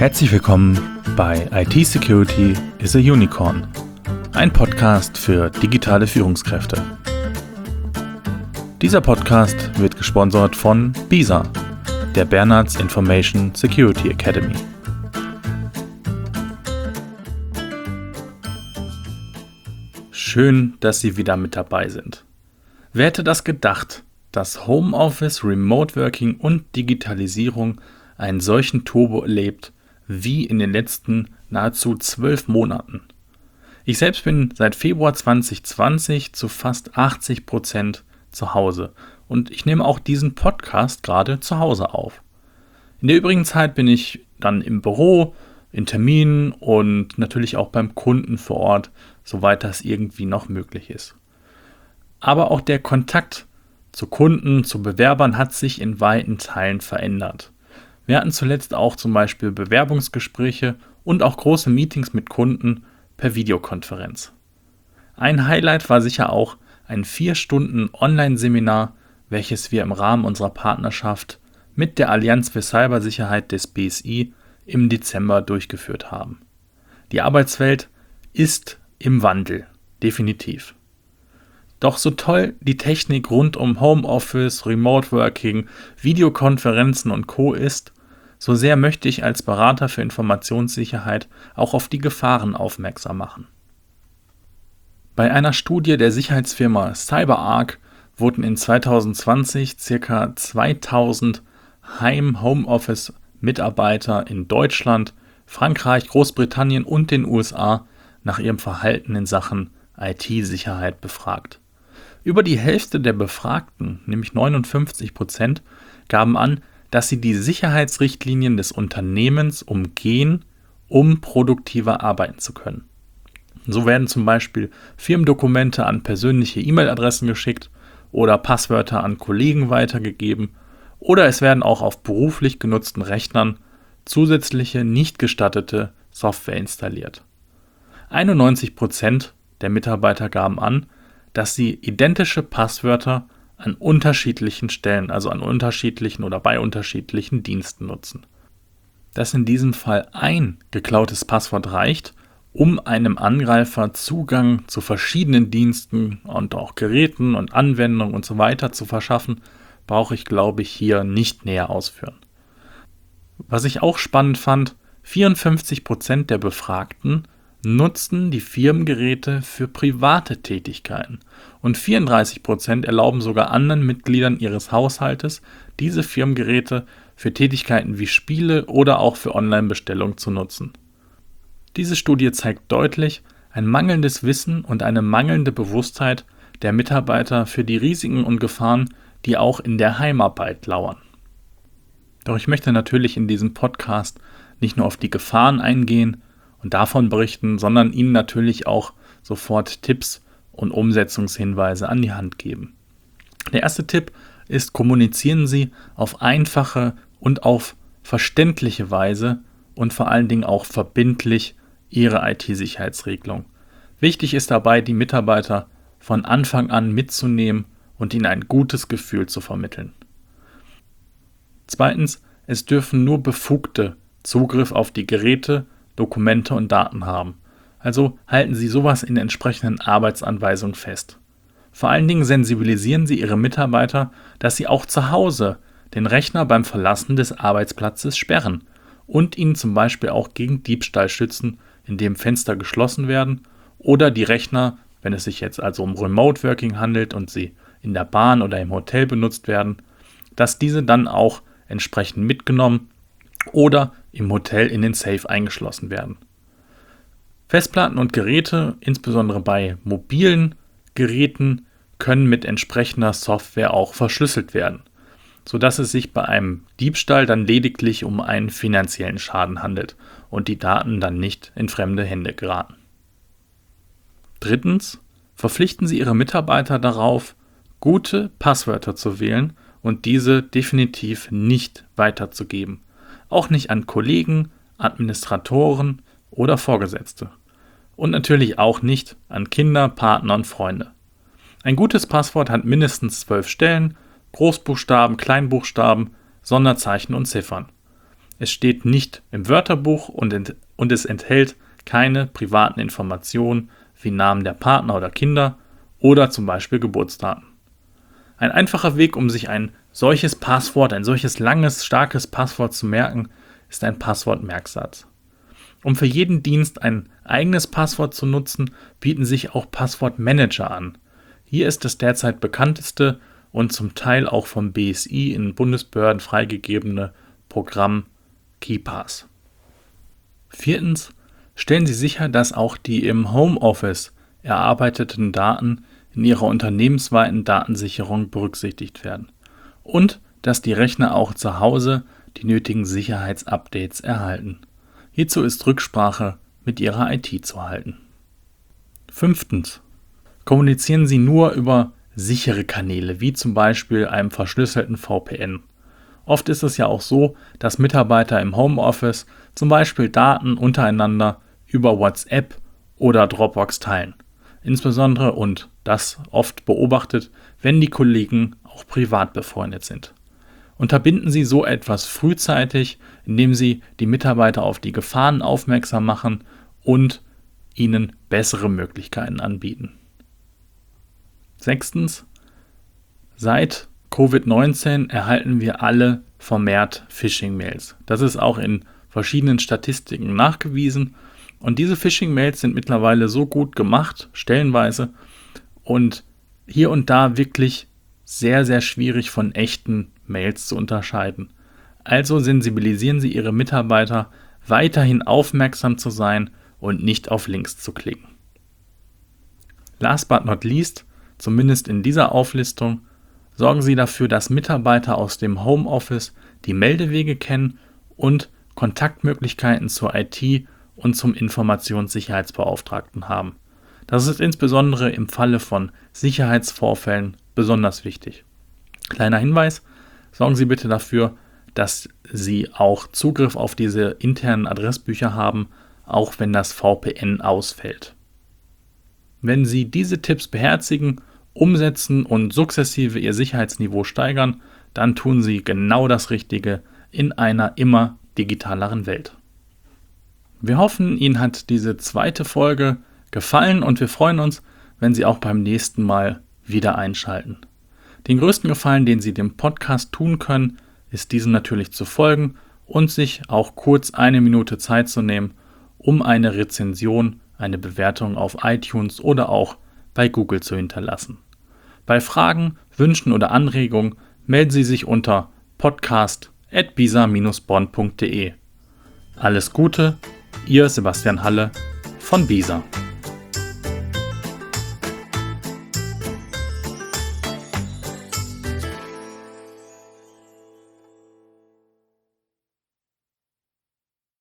Herzlich willkommen bei IT Security is a Unicorn, ein Podcast für digitale Führungskräfte. Dieser Podcast wird gesponsert von BISA, der Bernards Information Security Academy. Schön, dass Sie wieder mit dabei sind. Wer hätte das gedacht, dass Homeoffice, Remote Working und Digitalisierung einen solchen Turbo erlebt wie in den letzten nahezu 12 Monaten. Ich selbst bin seit Februar 2020 zu fast 80% zu Hause und ich nehme auch diesen Podcast gerade zu Hause auf. In der übrigen Zeit bin ich dann im Büro, in Terminen und natürlich auch beim Kunden vor Ort, soweit das irgendwie noch möglich ist. Aber auch der Kontakt zu Kunden, zu Bewerbern hat sich in weiten Teilen verändert. Wir hatten zuletzt auch zum Beispiel Bewerbungsgespräche und auch große Meetings mit Kunden per Videokonferenz. Ein Highlight war sicher auch ein 4 Stunden Online-Seminar, welches wir im Rahmen unserer Partnerschaft mit der Allianz für Cybersicherheit des BSI im Dezember durchgeführt haben. Die Arbeitswelt ist im Wandel, definitiv. Doch so toll die Technik rund um Homeoffice, Remote Working, Videokonferenzen und Co. ist, so sehr möchte ich als Berater für Informationssicherheit auch auf die Gefahren aufmerksam machen. Bei einer Studie der Sicherheitsfirma CyberArk wurden in 2020 ca. 2000 Homeoffice-Mitarbeiter in Deutschland, Frankreich, Großbritannien und den USA nach ihrem Verhalten in Sachen IT-Sicherheit befragt. Über die Hälfte der Befragten, nämlich 59%, gaben an, dass sie die Sicherheitsrichtlinien des Unternehmens umgehen, um produktiver arbeiten zu können. So werden zum Beispiel Firmendokumente an persönliche E-Mail-Adressen geschickt oder Passwörter an Kollegen weitergegeben oder es werden auch auf beruflich genutzten Rechnern zusätzliche nicht gestattete Software installiert. 91% der Mitarbeiter gaben an, dass sie identische Passwörter an unterschiedlichen Stellen, also an unterschiedlichen oder bei unterschiedlichen Diensten nutzen. Dass in diesem Fall ein geklautes Passwort reicht, um einem Angreifer Zugang zu verschiedenen Diensten und auch Geräten und Anwendungen und so weiter zu verschaffen, brauche ich, glaube ich, hier nicht näher ausführen. Was ich auch spannend fand, 54% der Befragten nutzen die Firmengeräte für private Tätigkeiten und 34% erlauben sogar anderen Mitgliedern ihres Haushaltes, diese Firmengeräte für Tätigkeiten wie Spiele oder auch für Online-Bestellungen zu nutzen. Diese Studie zeigt deutlich ein mangelndes Wissen und eine mangelnde Bewusstheit der Mitarbeiter für die Risiken und Gefahren, die auch in der Heimarbeit lauern. Doch ich möchte natürlich in diesem Podcast nicht nur auf die Gefahren eingehen und davon berichten, sondern Ihnen natürlich auch sofort Tipps und Umsetzungshinweise an die Hand geben. Der erste Tipp ist, kommunizieren Sie auf einfache und auf verständliche Weise und vor allen Dingen auch verbindlich Ihre IT-Sicherheitsregelung. Wichtig ist dabei, die Mitarbeiter von Anfang an mitzunehmen und ihnen ein gutes Gefühl zu vermitteln. Zweitens, es dürfen nur Befugte Zugriff auf die Geräte, Dokumente und Daten haben. Also halten Sie sowas in entsprechenden Arbeitsanweisungen fest. Vor allen Dingen sensibilisieren Sie Ihre Mitarbeiter, dass Sie auch zu Hause den Rechner beim Verlassen des Arbeitsplatzes sperren und ihn zum Beispiel auch gegen Diebstahl schützen, indem Fenster geschlossen werden oder die Rechner, wenn es sich jetzt also um Remote Working handelt und sie in der Bahn oder im Hotel benutzt werden, dass diese dann auch entsprechend mitgenommen oder im Hotel in den Safe eingeschlossen werden. Festplatten und Geräte, insbesondere bei mobilen Geräten, können mit entsprechender Software auch verschlüsselt werden, sodass es sich bei einem Diebstahl dann lediglich um einen finanziellen Schaden handelt und die Daten dann nicht in fremde Hände geraten. Drittens, verpflichten Sie Ihre Mitarbeiter darauf, gute Passwörter zu wählen und diese definitiv nicht weiterzugeben. Auch nicht an Kollegen, Administratoren oder Vorgesetzte. Und natürlich auch nicht an Kinder, Partner und Freunde. Ein gutes Passwort hat mindestens 12 Stellen, Großbuchstaben, Kleinbuchstaben, Sonderzeichen und Ziffern. es steht nicht im Wörterbuch und es enthält keine privaten Informationen wie Namen der Partner oder Kinder oder zum Beispiel Geburtsdaten. Ein einfacher Weg, um sich ein solches Passwort, ein solches langes, starkes Passwort zu merken, ist ein Passwortmerksatz. Um für jeden Dienst ein eigenes Passwort zu nutzen, bieten sich auch Passwortmanager an. Hier ist das derzeit bekannteste und zum Teil auch vom BSI in Bundesbehörden freigegebene Programm KeePass. 4. Stellen Sie sicher, dass auch die im Homeoffice erarbeiteten Daten in Ihrer unternehmensweiten Datensicherung berücksichtigt werden und dass die Rechner auch zu Hause die nötigen Sicherheitsupdates erhalten. Hierzu ist Rücksprache mit Ihrer IT zu halten. 5. Kommunizieren Sie nur über sichere Kanäle, wie zum Beispiel einem verschlüsselten VPN. Oft ist es ja auch so, dass Mitarbeiter im Homeoffice zum Beispiel Daten untereinander über WhatsApp oder Dropbox teilen. Insbesondere und das oft beobachtet, wenn die Kollegen auch privat befreundet sind. Unterbinden Sie so etwas frühzeitig, indem Sie die Mitarbeiter auf die Gefahren aufmerksam machen und ihnen bessere Möglichkeiten anbieten. 6. Seit Covid-19 erhalten wir alle vermehrt Phishing-Mails. Das ist auch in verschiedenen Statistiken nachgewiesen. Und diese Phishing-Mails sind mittlerweile so gut gemacht, stellenweise, und hier und da wirklich sehr, sehr schwierig von echten Mails zu unterscheiden. Also sensibilisieren Sie Ihre Mitarbeiter, weiterhin aufmerksam zu sein und nicht auf Links zu klicken. Last but not least, zumindest in dieser Auflistung, sorgen Sie dafür, dass Mitarbeiter aus dem Homeoffice die Meldewege kennen und Kontaktmöglichkeiten zur IT und zum Informationssicherheitsbeauftragten haben. Das ist insbesondere im Falle von Sicherheitsvorfällen besonders wichtig. Kleiner Hinweis: Sorgen Sie bitte dafür, dass Sie auch Zugriff auf diese internen Adressbücher haben, auch wenn das VPN ausfällt. Wenn Sie diese Tipps beherzigen, umsetzen und sukzessive Ihr Sicherheitsniveau steigern, dann tun Sie genau das Richtige in einer immer digitaleren Welt. Wir hoffen, Ihnen hat diese zweite Folge gefallen und wir freuen uns, wenn Sie auch beim nächsten Mal wieder einschalten. Den größten Gefallen, den Sie dem Podcast tun können, ist diesem natürlich zu folgen und sich auch kurz 1 Minute Zeit zu nehmen, um eine Rezension, eine Bewertung auf iTunes oder auch bei Google zu hinterlassen. Bei Fragen, Wünschen oder Anregungen melden Sie sich unter podcast@bisa-bonn.de. Alles Gute, Ihr Sebastian Halle von BISA.